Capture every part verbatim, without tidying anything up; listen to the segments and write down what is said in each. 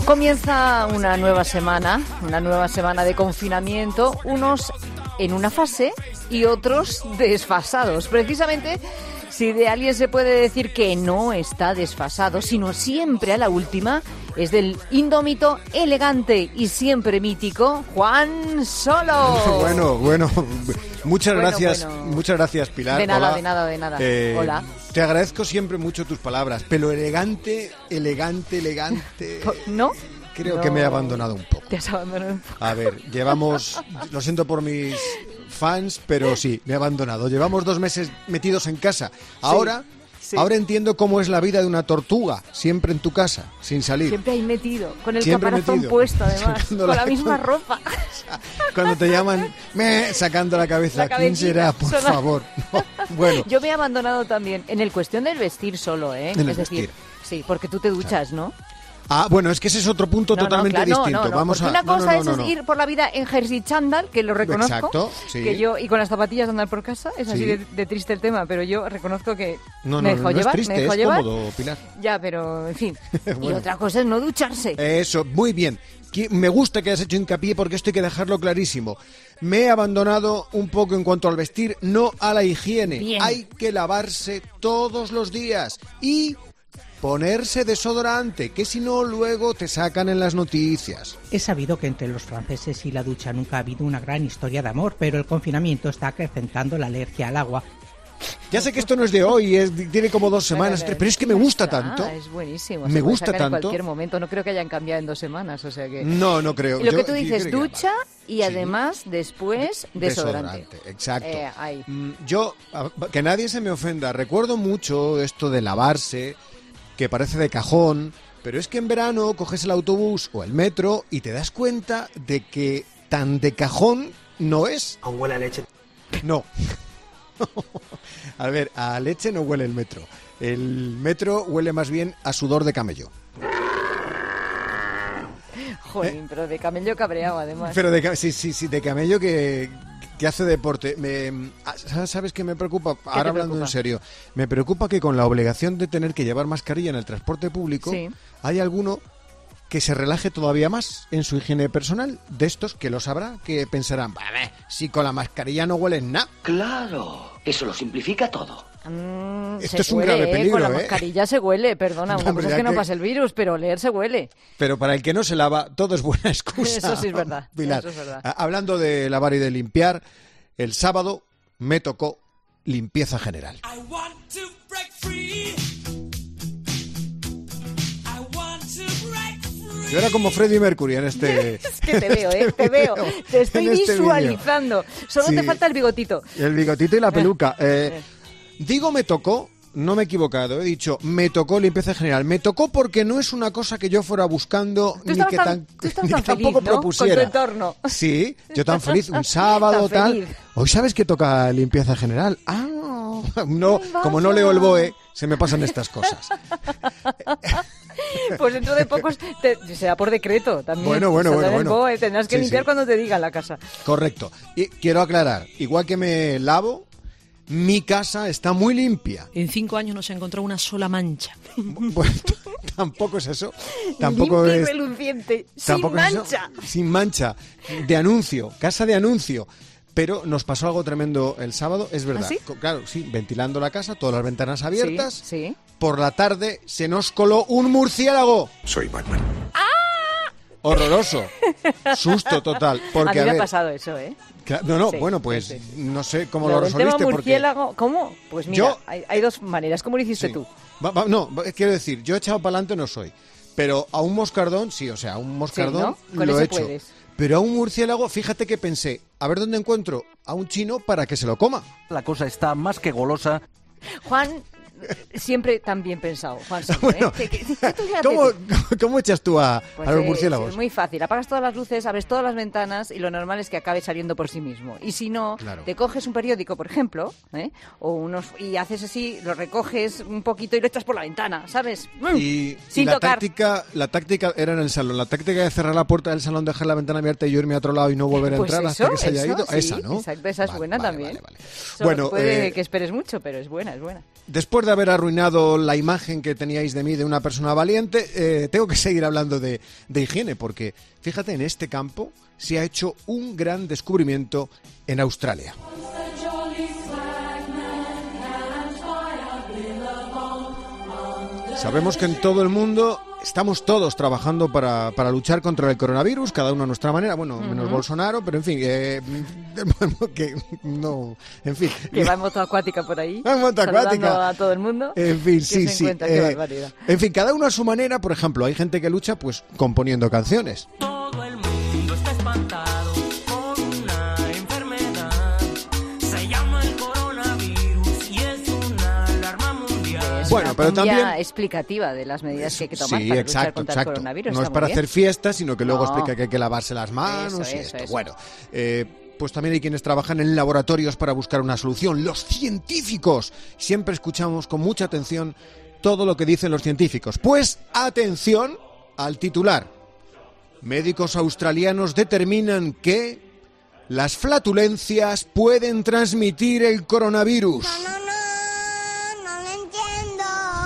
Comienza una nueva semana, una nueva semana de confinamiento, unos en una fase y otros desfasados. Precisamente, si de alguien se puede decir que no está desfasado, sino siempre a la última, es del indómito, elegante y siempre mítico Juan Solo. Bueno, bueno, muchas Bueno, gracias, bueno. muchas gracias, Pilar. De nada, Hola. de nada, de nada. Eh, Hola. Te agradezco siempre mucho tus palabras, pero elegante, elegante, elegante. ¿No? Creo No. que me he abandonado un poco. Te has abandonado un poco. A ver, llevamos, lo siento por mis fans, pero sí, me he abandonado. Llevamos dos meses metidos en casa. Ahora, sí. ahora entiendo cómo es la vida de una tortuga, siempre en tu casa, sin salir. Siempre ahí metido, con el Siempre caparazón metido. puesto además, Sacando con la- la misma ropa. Cuando te llaman, me sacando la cabeza, La ¿quién cabecita, será? Por solo- favor. No, bueno, Yo me he abandonado también en el cuestión del vestir solo, ¿eh? En el es decir, vestir. sí, porque tú te duchas, ¿no? ah, bueno, es que ese es otro punto No, no, totalmente claro, no, distinto. no, no, Vamos porque a una no, no, cosa no, es no, no. ir por la vida en jersey chándal, que lo reconozco, Exacto, sí. que yo y con las zapatillas de andar por casa, es así Sí. de, de triste el tema, pero yo reconozco que No, me no, dejo no, no llevar, es triste, me dejo es llevar. cómodo, Pilar. Ya, pero en fin. Y Bueno. otra cosa es no ducharse. Eso, muy bien. Qui- Me gusta que hayas hecho hincapié porque esto hay que dejarlo clarísimo. Me he abandonado un poco en cuanto al vestir, no a la higiene. Bien. Hay que lavarse todos los días y ponerse desodorante, que si no luego te sacan en las noticias. Es sabido que entre los franceses y la ducha nunca ha habido una gran historia de amor, pero el confinamiento está acrecentando la alergia al agua. Ya sé que esto no es de hoy, es, tiene como dos semanas, Bueno, tres, pero es que me gusta está, tanto. Es buenísimo. Me se puede gusta sacar tanto. En cualquier momento, no creo que hayan cambiado en dos semanas, o sea que... No, no creo. Y lo Yo- que tú yo dices, creo que ducha y Sí. además después desodorante. Exacto. Eh, ahí. Mm, Yo, a- que nadie se me ofenda, recuerdo mucho esto de lavarse, que parece de cajón, pero es que en verano coges el autobús o el metro y te das cuenta de que tan de cajón no es. Aún huele a leche. No. A ver, a leche no huele el metro. El metro huele más bien a sudor de camello. Jolín, pero de camello cabreado además. Pero de, ca- sí, sí, sí, de camello que, que hace deporte. Me, ah, ¿Sabes qué me preocupa? Ahora te hablando preocupa? en serio. Me preocupa que con la obligación de tener que llevar mascarilla en el transporte público, Sí. hay alguno que se relaje todavía más en su higiene personal. De estos que lo sabrá, que pensarán, vale, si con la mascarilla no hueles nada. Claro, eso lo simplifica todo. Mm, Esto se es un huele, grave ¿eh? peligro, Con la ¿eh? mascarilla se huele, perdona. Una Hombre, cosa es ya que no que- pase el virus, pero leer se huele. Pero para el que no se lava, todo es buena excusa. Eso sí es verdad, Pilar, eso es verdad. ah, hablando de lavar y de limpiar, el sábado me tocó limpieza general. I want to break free. I want to break free. Yo era como Freddie Mercury en este... Es que te veo, ¿eh? Te veo. Te estoy en este visualizando. Solo Sí. te falta el bigotito. El bigotito y la peluca. Eh, digo me tocó, no me he equivocado, he dicho me tocó limpieza general. Me tocó porque no es una cosa que yo fuera buscando Tú ni estabas que, tan- tan, tú estabas ni que tan feliz, tampoco ¿no? propusiera. Con tu entorno. Sí, yo tan feliz, un sábado, Tan tal. feliz. Hoy sabes que toca limpieza general. Ah, no, como no leo el B O E, se me pasan estas cosas. Pues dentro de pocos te, será por decreto también. Bueno, bueno, Saldrá bueno, el bueno. B O E, tendrás que Sí, limpiar sí. cuando te diga la casa. Correcto. Y quiero aclarar, igual que me lavo, mi casa está muy limpia. En cinco años no se ha encontrado una sola mancha. Bueno, tampoco es eso. Tampoco Limpia y es. reluciente, sin Tampoco es eso. mancha. Sin mancha. De anuncio, casa de anuncio. Pero nos pasó algo tremendo el sábado, es verdad. ¿Ah, sí? Co- Claro, sí, ventilando la casa, todas las ventanas abiertas. Sí, sí. Por la tarde se nos coló un murciélago. Soy Batman. Horroroso. Susto total. Porque, a mí me ver, ha pasado eso, ¿eh? cla- No, no, Sí, bueno, pues sí, no sé cómo Lo lo del tema resolviste. Porque murciélago, ¿cómo? Pues mira, Yo- hay, hay dos maneras. ¿Cómo lo hiciste Sí. tú? Va- va- no, va- quiero decir, yo he echado para adelante no soy. Pero a un moscardón, sí, o sea, a un moscardón ¿no? Con lo ese he hecho. puedes. Pero a un murciélago, fíjate que pensé, a ver dónde encuentro a un chino para que se lo coma. La cosa está más que golosa. Juan, siempre tan bien pensado, Juan. Siempre, Bueno, ¿eh? Que- que- que tú fíjate ¿Cómo, tú. cómo echas tú a, Pues a los es- murciélagos? Es muy fácil. Apagas todas las luces, abres todas las ventanas y lo normal es que acabe saliendo por sí mismo. Y si no, Claro. te coges un periódico, por ejemplo, ¿eh? o unos y haces así, lo recoges un poquito y lo echas por la ventana, ¿sabes? Y, y Sin la tocar. táctica, la táctica era en el salón. La táctica de cerrar la puerta del salón, dejar la ventana abierta y yo irme a otro lado y no volver a Pues entrar eso, hasta que se haya eso, ido. sí, esa, ¿no? exacto, esa es Vale, buena vale, también. vale, vale. Solo Bueno, puede eh, que esperes mucho, pero es buena, es buena. después de haber arruinado la imagen que teníais de mí de una persona valiente, eh, tengo que seguir hablando de, de higiene, porque fíjate, en este campo se ha hecho un gran descubrimiento en Australia. Sabemos que en todo el mundo estamos todos trabajando para, para luchar contra el coronavirus, cada uno a nuestra manera, bueno, menos uh-huh. Bolsonaro, pero en fin, eh, que no, en fin. Que va en moto acuática por ahí, va en moto acuática a todo el mundo. En fin, sí, sí. Cuenta, eh, en fin, cada uno a su manera, por ejemplo, hay gente que lucha pues componiendo canciones. Todo el mundo está espantado con una enfermedad. Se llama el coronavirus y es una alarma mundial. Es bueno, una pero también explicativa de las medidas que hay que tomar sí, para exacto, luchar contra exacto. el coronavirus. No es Está para muy hacer bien. fiestas, sino que luego No. explica que hay que lavarse las manos Eso, y eso, esto. eso. Bueno, eh, pues también hay quienes trabajan en laboratorios para buscar una solución. Los científicos. Siempre escuchamos con mucha atención todo lo que dicen los científicos. Pues atención al titular. Médicos australianos determinan que las flatulencias pueden transmitir el coronavirus. No, no, no, no lo entiendo.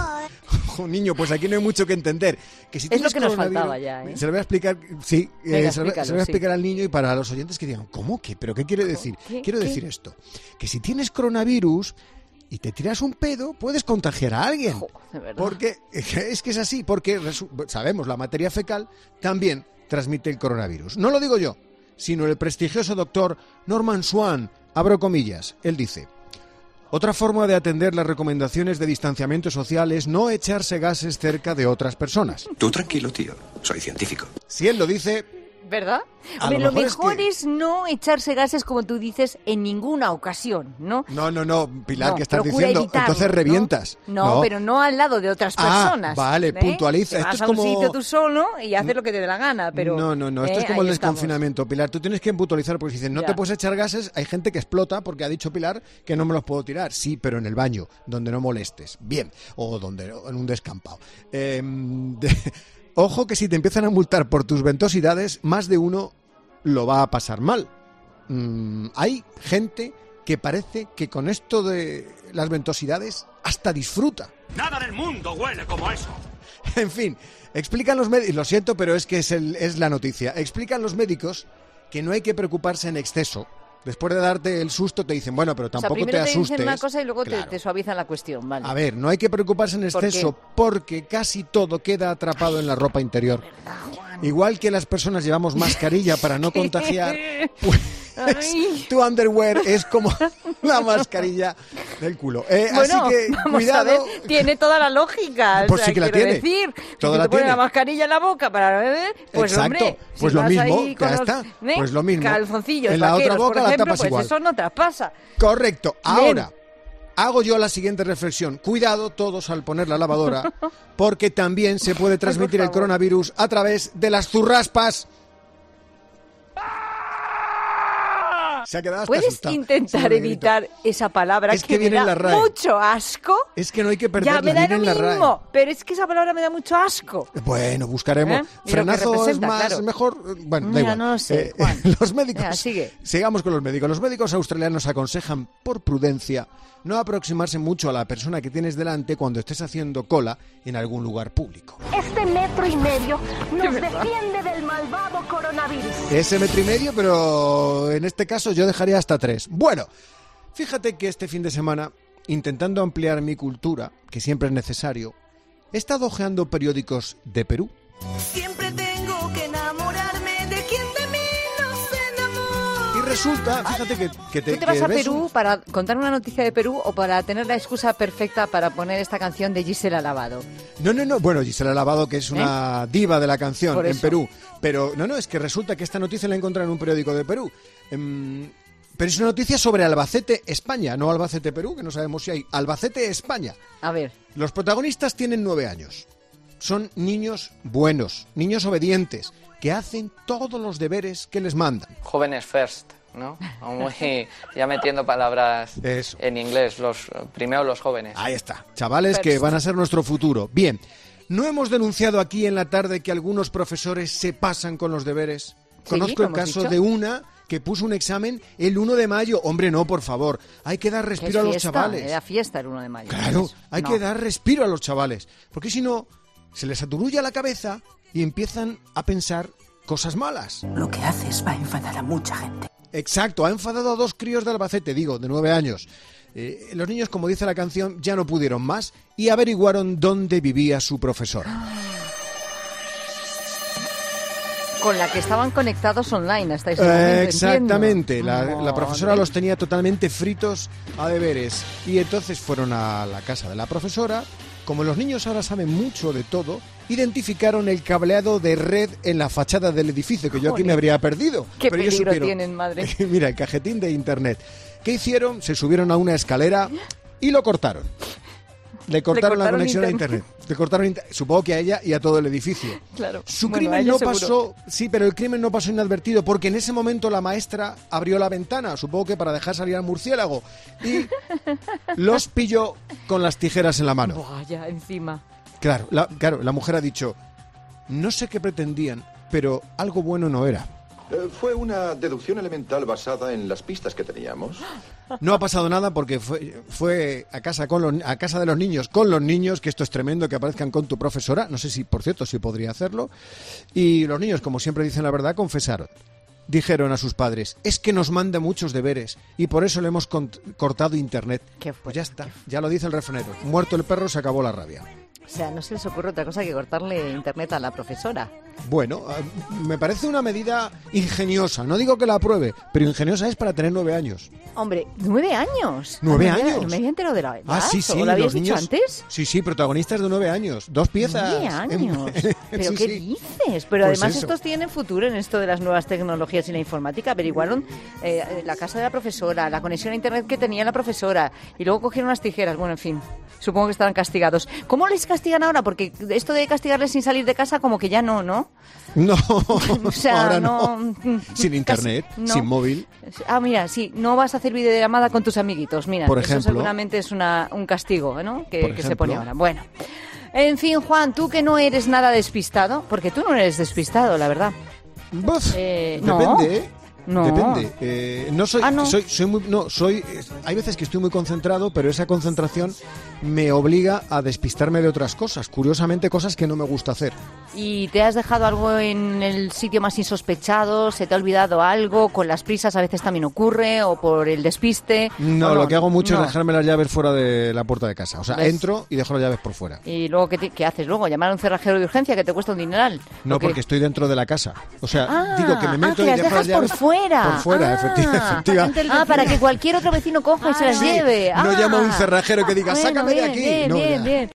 Oh, niño, pues aquí no hay mucho que entender. Que si Es lo tienes que nos coronavirus, faltaba ya, ¿eh? Se lo voy a explicar, sí, Venga, eh, se, lo, explícalo, se lo voy a sí. explicar al niño y para los oyentes que digan, ¿cómo? ¿Qué? ¿Pero qué quiere decir? ¿Qué? Quiero ¿Qué? decir esto, que si tienes coronavirus y te tiras un pedo, puedes contagiar a alguien. Jo, de verdad. Porque es que es así, porque resu- sabemos, la materia fecal también transmite el coronavirus. No lo digo yo, sino el prestigioso doctor Norman Swan, abro comillas, él dice: otra forma de atender las recomendaciones de distanciamiento social es no echarse gases cerca de otras personas. Tú tranquilo, tío. Soy científico. Si él lo dice, ¿verdad? A Hombre, lo lo mejor mejor, es que- es, no echarse gases, como tú dices, en ninguna ocasión, ¿no? no, no, no, Pilar, No, ¿qué estás procura diciendo? evitarlo, Entonces ¿no? revientas. No, pero no al lado de otras Ah, personas. vale, ¿eh? puntualiza. Te Esto vas es a como- un sitio tú solo y haces lo que te dé la gana, pero... No, no, no, esto ¿eh? es como Ahí el estamos. desconfinamiento, Pilar. Tú tienes que puntualizar porque si dicen no Ya. te puedes echar gases, hay gente que explota porque ha dicho Pilar que no me los puedo tirar. Sí, pero en el baño, donde no molestes. Bien, o donde o en un descampado. Eh, de- ojo que si te empiezan a multar por tus ventosidades, más de uno lo va a pasar mal. Mm, hay gente que parece que con esto de las ventosidades hasta disfruta. Nada en el mundo huele como eso. En fin, explican los médicos, lo siento, pero es que es, el, es la noticia, explican los médicos que no hay que preocuparse en exceso. Después de darte el susto te dicen, bueno, pero O sea, tampoco primero te te asustes. dicen una cosa y luego te- Claro. te, suavizan la cuestión, ¿vale? A ver, no hay que preocuparse en ¿Por exceso qué? porque casi todo queda atrapado en la ropa interior. Igual que las personas llevamos mascarilla para no contagiar, pues Ay. tu underwear es como la mascarilla del culo. Eh, Bueno, así que vamos cuidado. a ver, tiene toda la lógica. Pues o sea, sí que la quiero tiene. decir, Toda si la te pones tiene. la mascarilla en la boca para beber, pues Exacto, hombre, pues si lo vas mismo, ahí que con ya los, está, ¿eh? pues lo mismo. calzoncillos En la otra vaqueros, boca por la ejemplo, tapas pues igual. eso no traspasa. Correcto. Bien. Ahora, hago yo la siguiente reflexión. Cuidado todos al poner la lavadora, porque también se puede transmitir el favor. coronavirus a través de las zurraspas. Se ha quedado hasta ¿Puedes asustado. intentar Sí, Miguelito. evitar esa palabra Es que, que me viene en da la R A E. mucho asco? Es que no hay que Ya perderla, me da viene lo en la R A E. mismo, pero es que esa palabra me da mucho asco. Bueno, buscaremos. ¿Eh? Y lo que Frenazo es representa, más, claro. mejor. Bueno, da Mira, igual. no lo sé, Eh, Juan. los médicos. Venga, sigue. Sigamos con los médicos. Los médicos australianos aconsejan, por prudencia, no aproximarse mucho a la persona que tienes delante cuando estés haciendo cola en algún lugar público. Este metro y medio nos defiende del malvado coronavirus. Ese metro y medio, pero en este caso yo dejaría hasta tres. Bueno, fíjate que este fin de semana, intentando ampliar mi cultura, que siempre es necesario, he estado hojeando periódicos de Perú. Siempre tengo que enamorarme de quien de mí no se enamora. Y resulta, fíjate que, que te, ¿Tú te vas que a ves Perú un- para contar una noticia de Perú o para tener la excusa perfecta para poner esta canción de Gisela Lavado? No, no, no. Bueno, Gisela Lavado, que es una diva de la canción ¿Eh? Por en eso. Perú. Pero no, no, es que resulta que esta noticia la he encontrado en un periódico de Perú. Em, pero es una noticia sobre Albacete, España, no Albacete, Perú, que no sabemos si hay. Albacete, España. A ver, Los protagonistas tienen nueve años. Son niños buenos, niños obedientes, que hacen todos los deberes que les mandan. Jóvenes first, ¿no? Muy, ya metiendo palabras Eso. en inglés, los primero los jóvenes. Ahí está. Chavales que van a ser nuestro futuro. Bien, ¿no hemos denunciado aquí en la tarde que algunos profesores se pasan con los deberes? Sí, Conozco lo el hemos caso dicho. de una que puso un examen el uno de mayo. Hombre, no, por favor. Hay que dar respiro a los chavales. Era fiesta el uno de mayo. Claro, hay no. que dar respiro a los chavales. Porque si no, se les aturulla la cabeza y empiezan a pensar cosas malas. Lo que haces va a enfadar a mucha gente. Exacto, ha enfadado a dos críos de Albacete, digo, de nueve años. Eh, los niños, como dice la canción, ya no pudieron más y averiguaron dónde vivía su profesora. Con la que estaban conectados online hasta ese momento, eh, Exactamente, la, oh, la profesora los tenía totalmente fritos a deberes. Y entonces fueron a la casa de la profesora. Como los niños ahora saben mucho de todo, identificaron el cableado de red en la fachada del edificio, que yo aquí me habría perdido. Qué pero peligro ellos tienen, madre. Mira, el cajetín de internet. ¿Qué hicieron? Se subieron a una escalera y lo cortaron. Le cortaron, Le cortaron la conexión internet. a internet. Le cortaron inter... Supongo que a ella y a todo el edificio. Claro. Su bueno, crimen no seguro. pasó, sí, pero el crimen no pasó inadvertido, porque en ese momento la maestra abrió la ventana, supongo que para dejar salir al murciélago, y los pilló con las tijeras en la mano. Vaya, encima. Claro, la, claro, la mujer ha dicho, no sé qué pretendían, pero algo bueno no era. Eh, fue una deducción elemental basada en las pistas que teníamos. No ha pasado nada porque fue, fue a casa con los, a casa de los niños con los niños, que esto es tremendo, que aparezcan con tu profesora. No sé si, por cierto, si podría hacerlo. Y los niños, como siempre dicen la verdad, confesaron. Dijeron a sus padres, es que nos manda muchos deberes y por eso le hemos cont- cortado internet. ¿Qué fue? Pues ya está, ya lo dice el refranero. Muerto el perro, se acabó la rabia. O sea, no se les ocurre otra cosa que cortarle internet a la profesora. Bueno, me parece una medida ingeniosa. No digo que la apruebe, pero ingeniosa es para tener nueve años. Hombre, ¿nueve años? ¿Nueve no me, años? No me había enterado de la edad. Ah, sí, sí. ¿O lo habías los dicho niños, antes? Sí, sí, protagonistas de nueve años. Dos piezas. ¿Nueve años? En, ¿Pero sí, qué sí. dices? Pero Pues además eso. estos tienen futuro en esto de las nuevas tecnologías y la informática. Averiguaron eh, la casa de la profesora, la conexión a internet que tenía la profesora y luego cogieron las tijeras. Bueno, en fin, supongo que estarán castigados. ¿Cómo les castigan ahora? Porque esto de castigarles sin salir de casa como que ya no, ¿no? No, O sea, ahora no. no. Sin internet, Casi- no. sin móvil. Ah, mira, sí, no vas a hacer videollamada con tus amiguitos. Mira, Por eso ejemplo. seguramente es una, un castigo, ¿no? Que, Por que se ejemplo. pone ahora. Bueno. En fin, Juan, tú que no eres nada despistado, porque tú no eres despistado, la verdad. Buf, Eh, no. depende, ¿eh? No. Depende. Eh, no soy, Ah, no. soy, soy muy, no, soy. eh, Hay veces que estoy muy concentrado, pero esa concentración me obliga a despistarme de otras cosas. Curiosamente, cosas que no me gusta hacer. ¿Y te has dejado algo en el sitio más insospechado? ¿Se te ha olvidado algo? ¿Con las prisas a veces también ocurre? ¿O por el despiste? No, ¿O lo que hago mucho no? es dejarme las llaves fuera de la puerta de casa. O sea, ¿Ves? entro y dejo las llaves por fuera. ¿Y luego qué, te- qué haces luego? ¿Llamar a un cerrajero de urgencia que te cuesta un dineral? No, ¿O qué? porque estoy dentro de la casa. O sea, Ah, digo que me ah, meto que y las dejo dejas las llaves por fuera. Por fuera, Ah, efecti- efectivamente. Ah, para que cualquier otro vecino coja y se las Sí, lleve. no Ah. llamo a un cerrajero que diga, Bueno, sácame de bien, aquí. Bien, No, bien, ya. bien.